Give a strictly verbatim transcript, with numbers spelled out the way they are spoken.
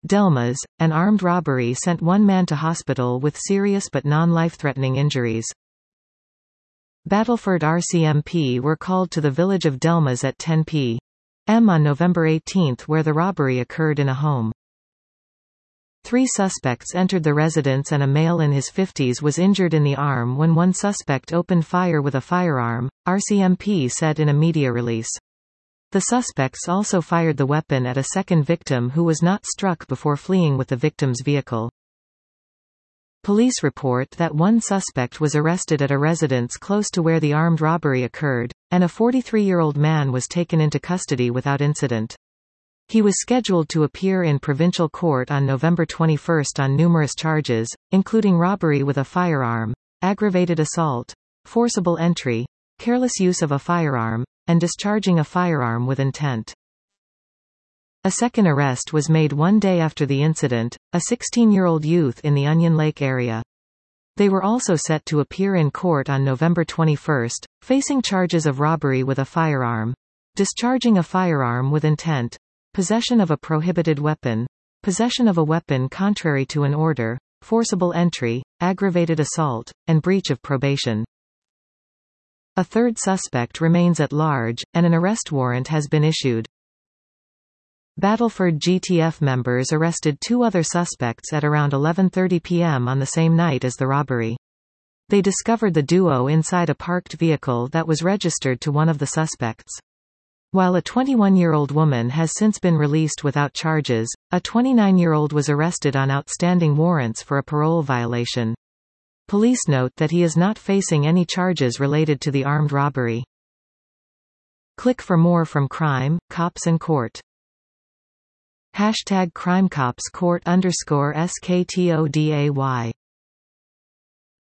Delmas, an armed robbery sent one man to hospital with serious but non-life-threatening injuries. Battleford R C M P were called to the village of Delmas at ten p m on November eighteenth where the robbery occurred in a home. Three suspects entered the residence and a male in his fifties was injured in the arm when one suspect opened fire with a firearm, R C M P said in a media release. The suspects also fired the weapon at a second victim who was not struck before fleeing with the victim's vehicle. Police report that one suspect was arrested at a residence close to where the armed robbery occurred, and a forty-three-year-old man was taken into custody without incident. He was scheduled to appear in provincial court on November twenty-first on numerous charges, including robbery with a firearm, aggravated assault, forcible entry, careless use of a firearm, and discharging a firearm with intent. A second arrest was made one day after the incident, a sixteen-year-old youth in the Onion Lake area. They were also set to appear in court on November twenty-first, facing charges of robbery with a firearm, discharging a firearm with intent, possession of a prohibited weapon, possession of a weapon contrary to an order, forcible entry, aggravated assault, and breach of probation. A third suspect remains at large, and an arrest warrant has been issued. Battleford G T F members arrested two other suspects at around eleven thirty p m on the same night as the robbery. They discovered the duo inside a parked vehicle that was registered to one of the suspects. While a twenty-one-year-old woman has since been released without charges, a twenty-nine-year-old was arrested on outstanding warrants for a parole violation. Police note that he is not facing any charges related to the armed robbery. Click for more from Crime, Cops and Court. Hashtag CrimeCopsCourt underscore S K T O D A Y